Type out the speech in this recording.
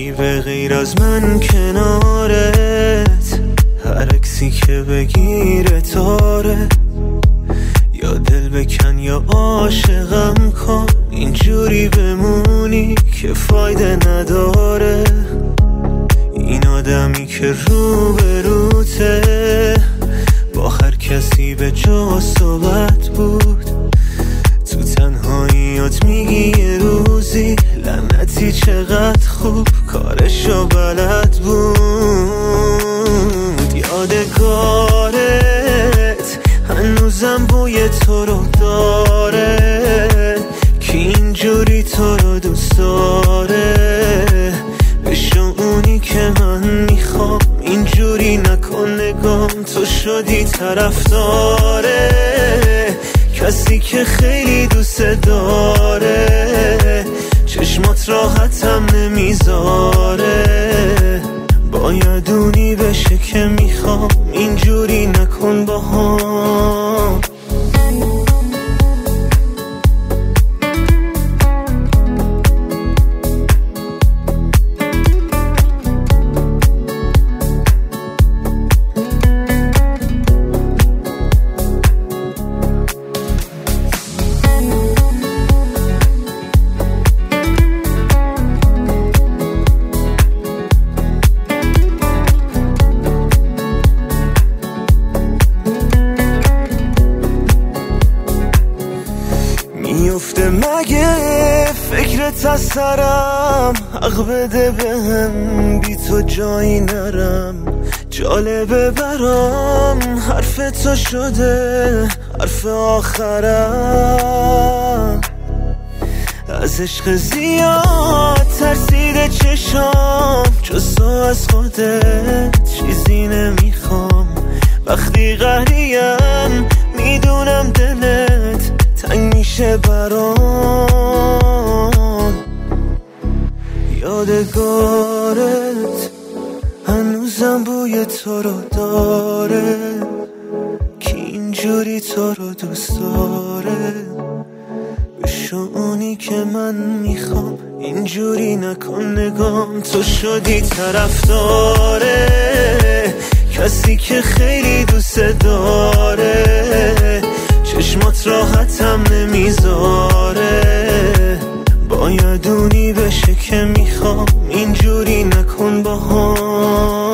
کی به غیر از من کنارت، هر عکسی که بگیره تاره، یا دل بکن یا عاشقم کن، اینجوری بمونی که فایده نداره. این آدمی که روبروته با هر کسی به جا صحبت بود، تو تنهاییات میگی یه روزی لعنتی چقدر خوب کارشو بلد بود. یادگارت هنوزم بوی تو رو داره، که اینجوری تو رو دوست داره. بشو اونی که من میخوام، اینجوری نکن نگام، تو شدی طرفداره کسی که خیلی دوست داره. چشمات راحتم نمیذاره، باید اونی بشه که میخوام، اینجوری نکن با هم. میفته مگه فکرت از سرم، حق بده بهم بی تو جایی نرم. جالبه برام حرف تو شده حرف آخرم. از عشق زیاد ترسیده چشام، جز تو از خودت چیزی نمیخوام. وقتی قهریم میدونم دلت تنگ میشه برام. یادگارت هنوزم بوی تو رو داره، که اینجوری تو رو دوست داره. بشو اونی که من میخوام، اینجوری نکن نگام، تو شدی طرفداره کسی که خیلی دوست داره. چشمات راحتم نمیذاره، باید اونی بشه که میخوام، اینجوری نکن با هم.